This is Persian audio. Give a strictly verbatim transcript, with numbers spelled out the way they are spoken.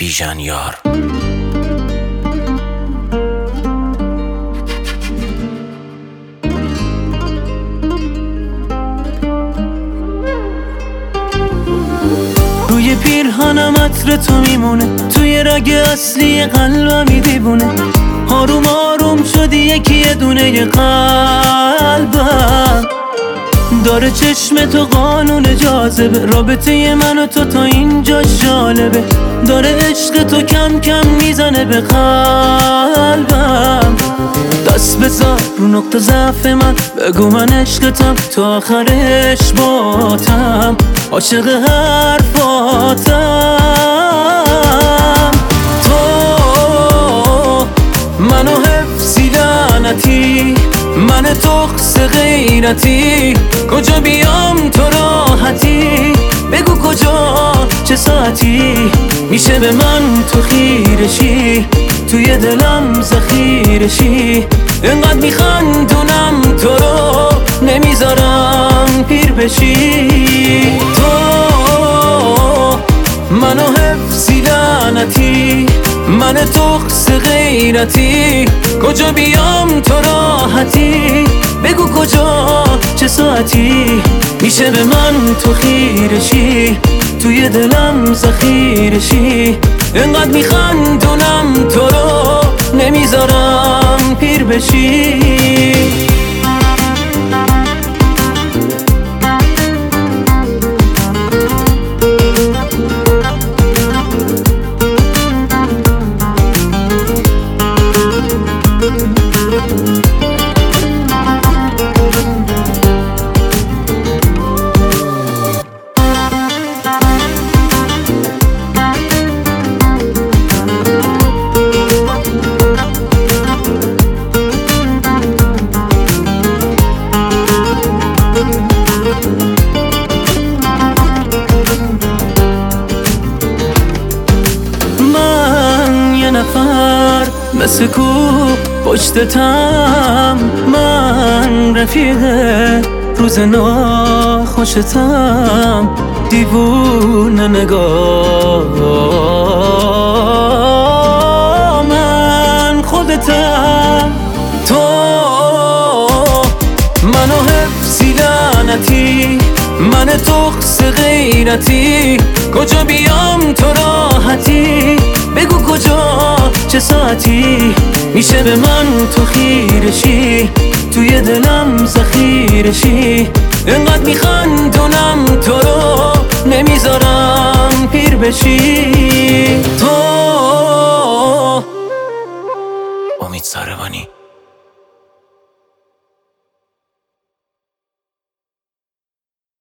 بیژن یار. روی پیرهنم عطر تو میمونه، توی رگ اصلی قلبمی دیوونه. آروم آروم شدی یکی یه دونه قلبم، داره چشم تو قانون جاذبه. رابطه من و تو تا اینجا جالبه، داره عشق تو کم کم میزنه به قلبم. دست بذار رو نقطه ضعف من، بگو من عشقتم تا آخرش باتم، عاشق حرفاتم. تو منو حفظی لعنتی، من تخص غیرتی، کجا بیام تو راحتی؟ بگو کجا چه ساعتی میشه به من تو خیرشی، توی دلم ذخیرشی. انقدر میخندونم تو رو نمیذارم پیر بشی. تو منو حفظی لعنتی، من تخص غیرتی، کجا بیام تو راحتی؟ بگو کجا چه ساعتی میشه به من تو خیرشی، توی دلم ذخیرشی. انقدر میخندونم تو رو نمیذارم پیر بشی. نفر مثل کو پشتتم، من رفیق روز ناخوشتم، دیوونه نگاه من خودتم. تو منو حفظی لعنتی، من تخص غیرتی، کجا بیام تو راحتی؟ بگو کجا چه ساعتی میشه به من تو خیرشی، توی دلم ذخیرشی. انقدر میخندونم تو رو نمیذارم پیر بشی. تو امید ساروانی.